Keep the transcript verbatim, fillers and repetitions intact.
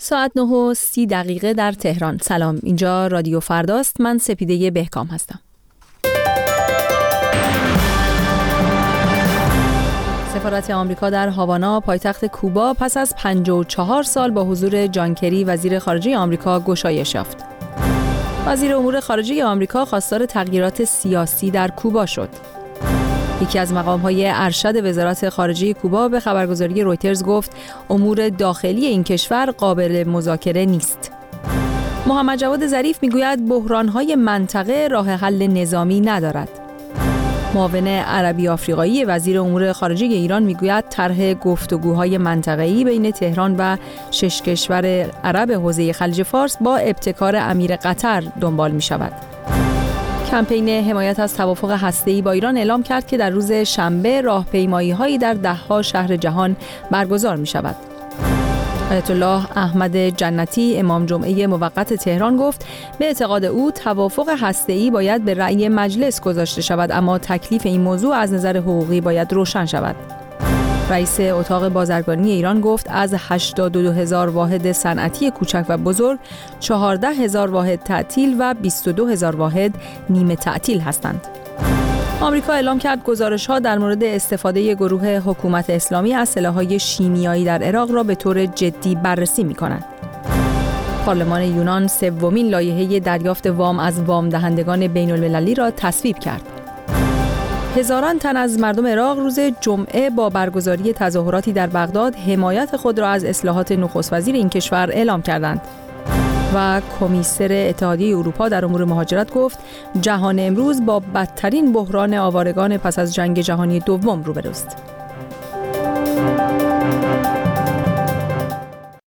ساعت نه و سی دقیقه در تهران. سلام، اینجا رادیو فرداست. من سپیده بهکام هستم. سفارت آمریکا در هاوانا پایتخت کوبا پس از پنجاه و چهار سال با حضور جان کری وزیر خارجه آمریکا گشایش یافت. وزیر امور خارجه آمریکا خواستار تغییرات سیاسی در کوبا شد. یکی از مقام‌های ارشد وزارت خارجه کوبا به خبرگزاری رویترز گفت امور داخلی این کشور قابل مذاکره نیست. محمد جواد ظریف میگوید بحران‌های منطقه راه حل نظامی ندارد. معاون عربی آفریقایی وزیر امور خارجه ایران میگوید طرح گفتگوهای منطقه‌ای بین تهران و شش کشور عرب حوزه خلیج فارس با ابتکار امیر قطر دنبال می‌شود. کمپین حمایت از توافق هسته‌ای با ایران اعلام کرد که در روز شنبه راهپیمایی‌هایی در ده‌ها شهر جهان برگزار می‌شود. آیت الله احمد جنتی امام جمعه موقت تهران گفت به اعتقاد او توافق هسته‌ای باید به رأی مجلس گذاشته شود، اما تکلیف این موضوع از نظر حقوقی باید روشن شود. رئیس اتاق بازرگانی ایران گفت از هشتاد و دو هزار واحد صنعتی کوچک و بزرگ چهارده هزار واحد تعطیل و بیست و دو هزار واحد نیمه تعطیل هستند. آمریکا اعلام کرد گزارش‌ها در مورد استفاده گروه حکومت اسلامی از سلاح‌های شیمیایی در عراق را به طور جدی بررسی می‌کند. پارلمان یونان سومین لایحه دریافت وام از وام دهندگان بین‌المللی را تصویب کرد. هزاران تن از مردم عراق روز جمعه با برگزاری تظاهراتی در بغداد حمایت خود را از اصلاحات نخست وزیر این کشور اعلام کردند. و کمیسر اتحادیه اروپا در امور مهاجرت گفت جهان امروز با بدترین بحران آوارگان پس از جنگ جهانی دوم روبروست.